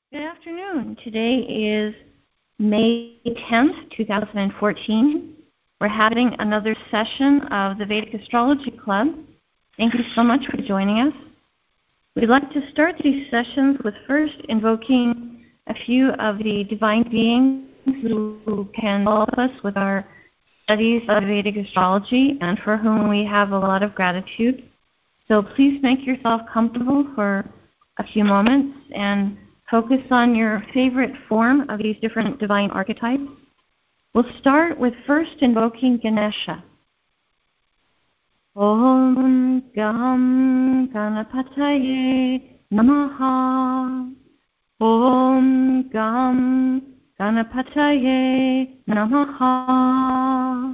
Good afternoon. Today is May 10th, 2014. We're having another session of the Vedic Astrology Club. Thank you so much for joining us. We'd like to start these sessions with first invoking a few of the divine beings who can help us with our studies of Vedic astrology and for whom we have a lot of gratitude. So please make yourself comfortable for a few moments and focus on your favorite form of these different divine archetypes. We'll start with first invoking Ganesha. Om Gam Ganapataye Namaha. Om Gam Ganapataye Namaha.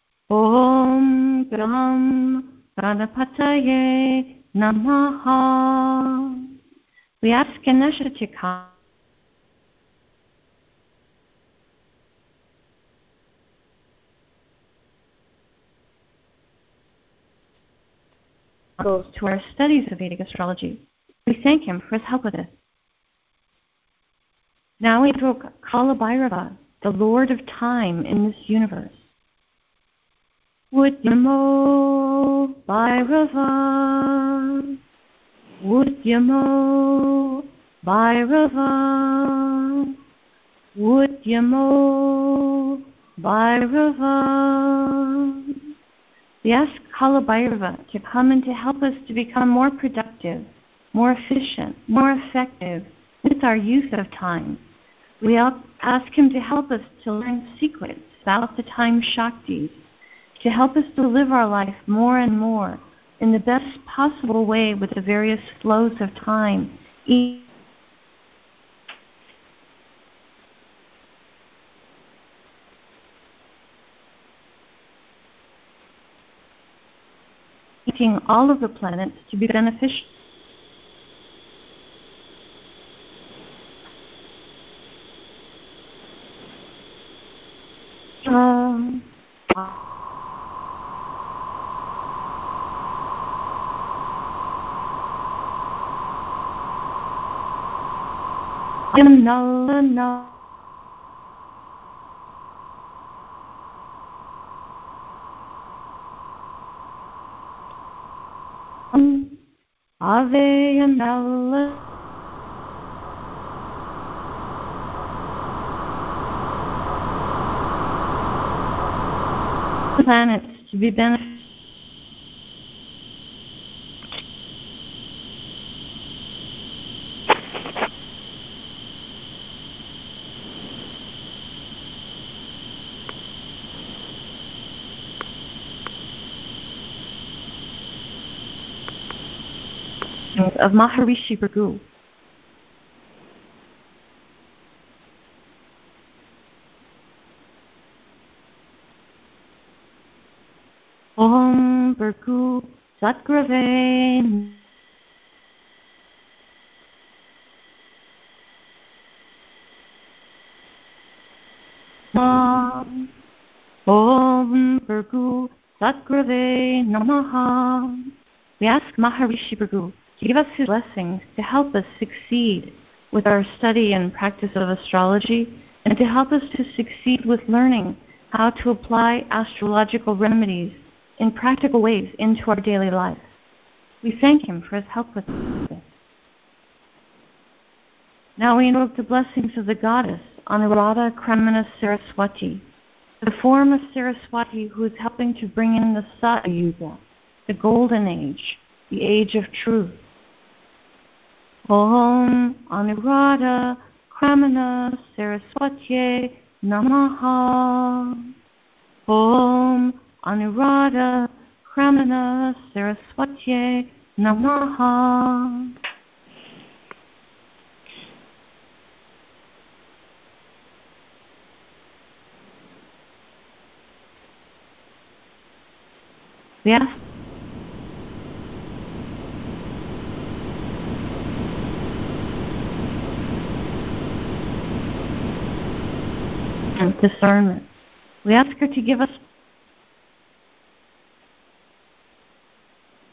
Om Gam Ganapataye Namaha. We ask Ganesha to come to our studies of Vedic astrology. We thank him for his help with it. Now we invoke Kala Bhairava, the Lord of Time in this universe. Udyamo Bhairava. Udyamo Bhairava. Udyamo Bhairava. We ask Kala Bhairava to come and to help us to become more productive, more efficient, more effective with our use of time. We ask him to help us to learn secrets about the time Shaktis, to help us to live our life more and more in the best possible way with the various flows of time. Eating all of the planets to be beneficial. No. Ave Nala. Planets to be beneficial. Of Maharishi Bhrigu. Om Bhrigu Satgrave. Om Bhrigu Satgrave Namaha. We ask Maharishi Bhrigu to give us his blessings to help us succeed with our study and practice of astrology, and to help us to succeed with learning how to apply astrological remedies in practical ways into our daily life. We thank him for his help with this. Now we invoke the blessings of the goddess Anuradha Kramana Saraswati, the form of Saraswati who is helping to bring in the Satya Yuga, the golden age, the age of truth. Om Anuradha Kramana Saraswati Namaha. Om Anuradha Kramana Saraswati Namaha. We ask discernment. We ask her to give us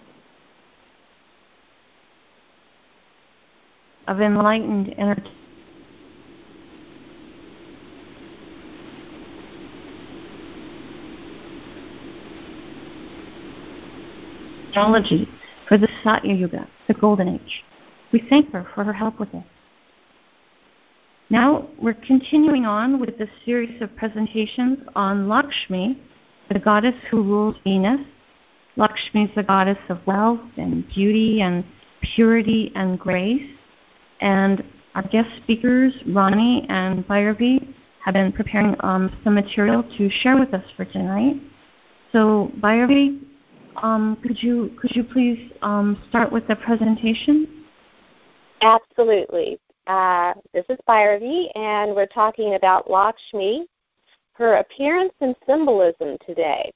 of enlightened energy astrology for the Satya Yuga, the Golden Age. We thank her for her help with this. Now we're continuing on with the series of presentations on Lakshmi, the goddess who rules Venus. Lakshmi is the goddess of wealth and beauty and purity and grace. And our guest speakers, Ronnie and Bhairavi, have been preparing some material to share with us for tonight. So Bhairavi, could you please start with the presentation? Absolutely. This is Bhairavi, and we're talking about Lakshmi, her appearance and symbolism today.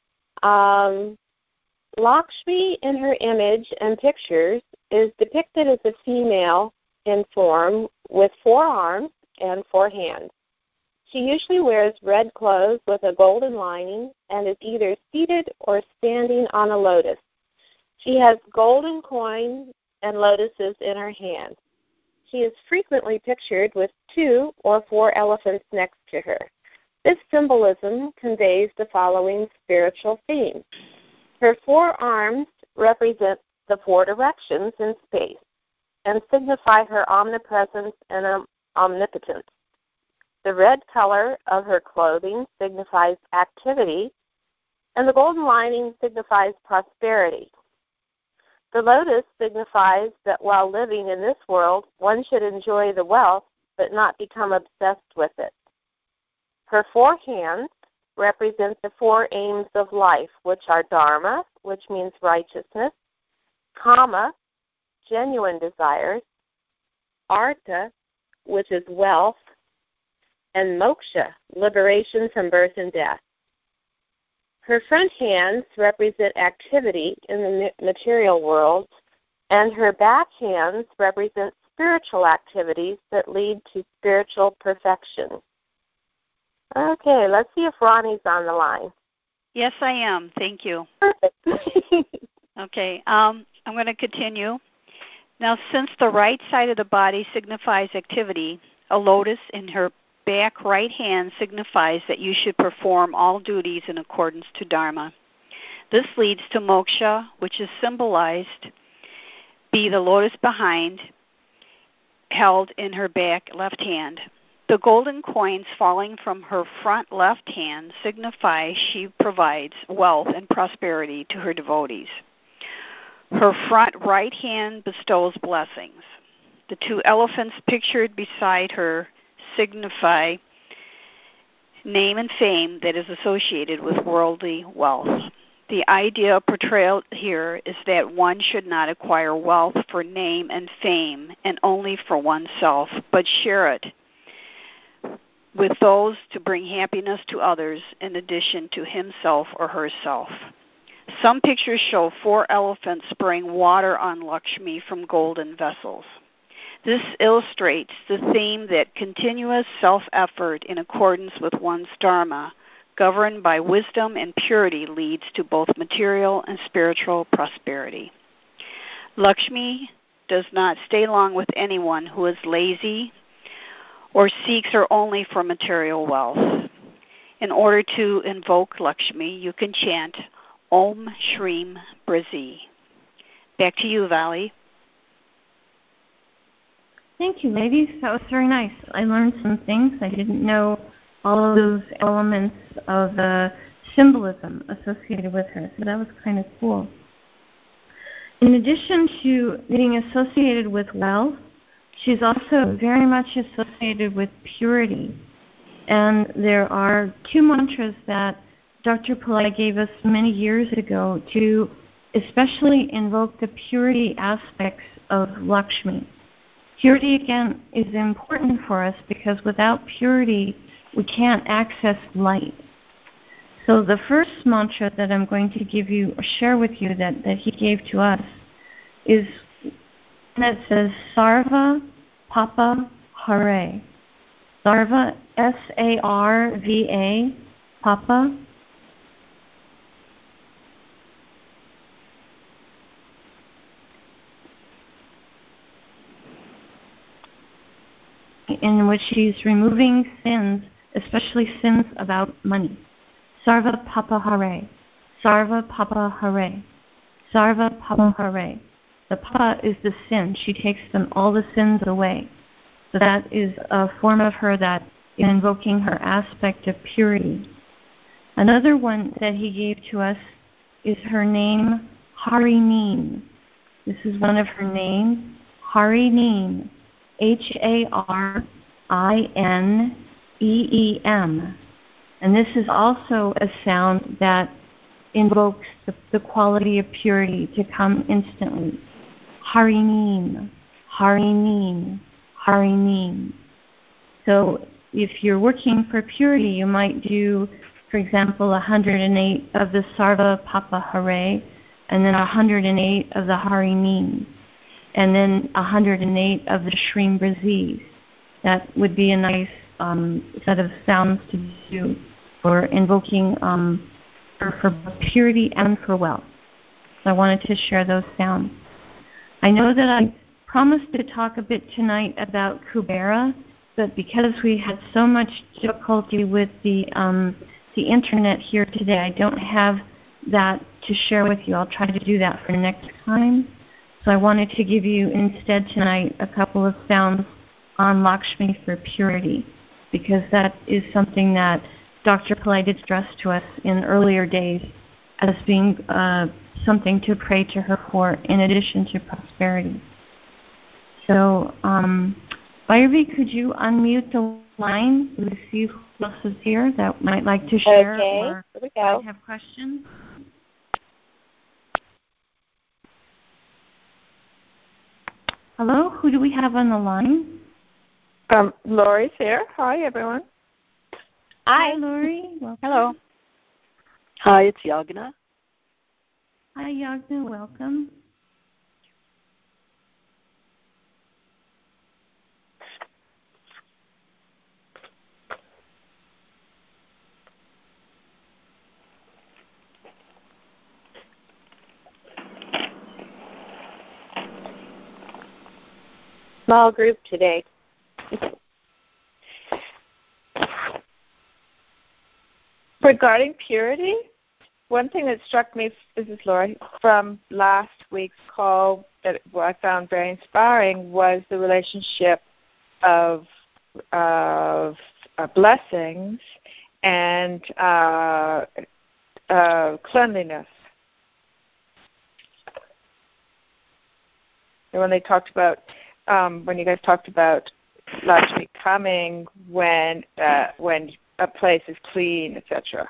Lakshmi in her image and pictures is depicted as a female in form with 4 arms and 4 hands. She usually wears red clothes with a golden lining and is either seated or standing on a lotus. She has golden coins and lotuses in her hands. She is frequently pictured with 2 or 4 elephants next to her. This symbolism conveys the following spiritual themes. Her 4 arms represent the 4 directions in space and signify her omnipresence and omnipotence. The red color of her clothing signifies activity, and the golden lining signifies prosperity. The lotus signifies that while living in this world, one should enjoy the wealth but not become obsessed with it. Her 4 hands represent the 4 aims of life, which are dharma, which means righteousness, kama, genuine desires, artha, which is wealth, and moksha, liberation from birth and death. Her front hands represent activity in the material world, and her back hands represent spiritual activities that lead to spiritual perfection. Okay, let's see if Ronnie's on the line. Yes, I am. Thank you. Perfect. Okay, I'm going to continue. Now, since the right side of the body signifies activity, a lotus in her back right hand signifies that you should perform all duties in accordance to Dharma. This leads to moksha, which is symbolized be the lotus behind, held in her back left hand. The golden coins falling from her front left hand signify she provides wealth and prosperity to her devotees. Her front right hand bestows blessings. The 2 elephants pictured beside her signify name and fame that is associated with worldly wealth. The idea portrayed here is that one should not acquire wealth for name and fame and only for oneself, but share it with those to bring happiness to others in addition to himself or herself. Some pictures show 4 elephants spraying water on Lakshmi from golden vessels. This illustrates the theme that continuous self-effort in accordance with one's dharma, governed by wisdom and purity, leads to both material and spiritual prosperity. Lakshmi does not stay long with anyone who is lazy or seeks her only for material wealth. In order to invoke Lakshmi, you can chant Om Shrim Brazi. Back to you, Vali. Thank you, ladies. That was very nice. I learned some things. I didn't know all of those elements of symbolism associated with her, so that was kind of cool. In addition to being associated with wealth, she's also very much associated with purity. And there are 2 mantras that Dr. Pillai gave us many years ago to especially invoke the purity aspects of Lakshmi. Purity, again, is important for us because without purity, we can't access light. So the first mantra that I'm going to give you, or share with you that he gave to us, is that says Sarva Papa Hare. Sarva, S-A-R-V-A, Papa. In which she's removing sins, especially sins about money. Sarva Papa Hare. Sarva Papa Hare. Sarva Papa Hare. The Papa is the sin. She takes all the sins away. So that is a form of her that is invoking her aspect of purity. Another one that he gave to us is her name, Harineen. This is one of her names, Harineen, Harinneem. And this is also a sound that invokes the quality of purity to come instantly. Harineen, Harineen, Harineen. So if you're working for purity, you might do, for example, 108 of the Sarva Papa Hare, and then 108 of the Harineen, and then 108 of the Shrim Braziz. That would be a nice set of sounds to do for invoking for purity and for wealth. So I wanted to share those sounds. I know that I promised to talk a bit tonight about Kubera, but because we had so much difficulty with the internet here today, I don't have that to share with you. I'll try to do that for next time. So I wanted to give you instead tonight a couple of sounds on Lakshmi for purity, because that is something that Dr. Pillai did stress to us in earlier days as being something to pray to her for in addition to prosperity. So, Bhairavi, could you unmute the line to see who else is here that might like to share or here we go. might have questions? Hello, who do we have on the line? Lori's here. Hi, everyone. Hi, Lori. Welcome. Hello. Hi, it's Yagna. Hi, Yagna. Welcome. Small group today. Regarding purity, one thing that struck me, this is Lori, from last week's call that I found very inspiring was the relationship of blessings and cleanliness. And when they talked about, when you guys talked about Lakshmi coming when a place is clean, etc.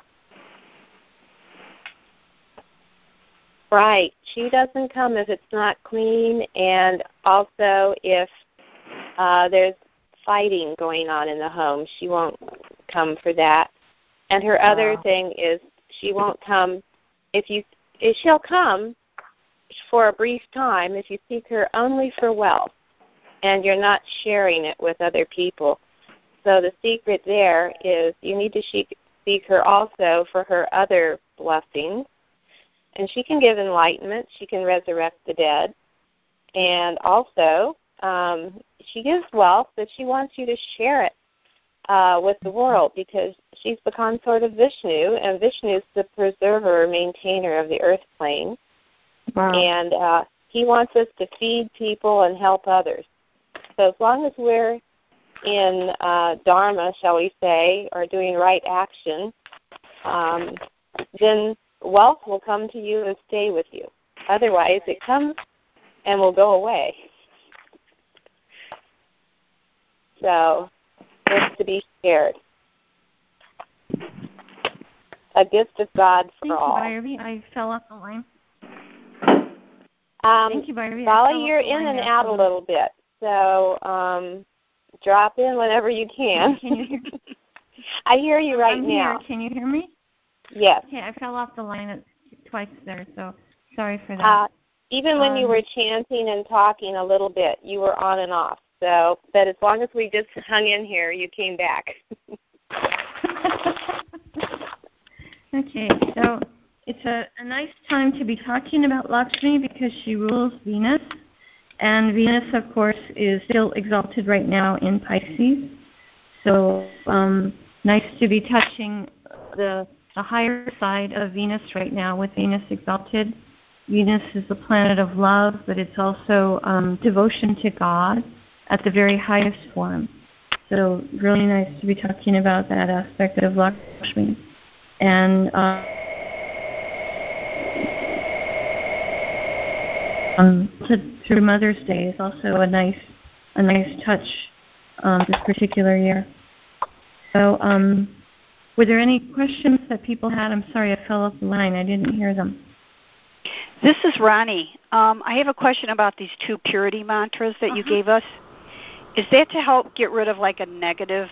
Right. She doesn't come if it's not clean, and also if there's fighting going on in the home. She won't come for that. And her other thing is she won't come if she'll come for a brief time if you seek her only for wealth and you're not sharing it with other people. So the secret there is you need to seek her also for her other blessings. And she can give enlightenment. She can resurrect the dead. And also, she gives wealth, but she wants you to share it with the world because she's the consort of Vishnu, and Vishnu is the preserver, maintainer of the earth plane. Wow. And he wants us to feed people and help others. So as long as we're in Dharma, shall we say, or doing right action, then wealth will come to you and stay with you. Otherwise, it comes and will go away. So it's to be shared. A gift of God for all. Thank you, Bhairavi. I fell off the line. Thank you, Bhairavi. Bala, you're in and out a little bit. So drop in whenever you can. Can you hear me? I hear you right I'm now. Here. Can you hear me? Yes. Okay, I fell off the line twice there, so sorry for that. Even when you were chanting and talking a little bit, you were on and off. So, but as long as we just hung in here, you came back. Okay, so it's a nice time to be talking about Lakshmi because she rules Venus. And Venus, of course, is still exalted right now in Pisces. So nice to be touching the higher side of Venus right now with Venus exalted Venus is the planet of love, but it's also devotion to God at the very highest form. So really nice to be talking about that aspect of Lakshmi. And through Mother's Day is also a nice touch this particular year. So were there any questions that people had? I'm sorry, I fell off the line. I didn't hear them. This is Ronnie. I have a question about these 2 purity mantras that you gave us. Is that to help get rid of like a negative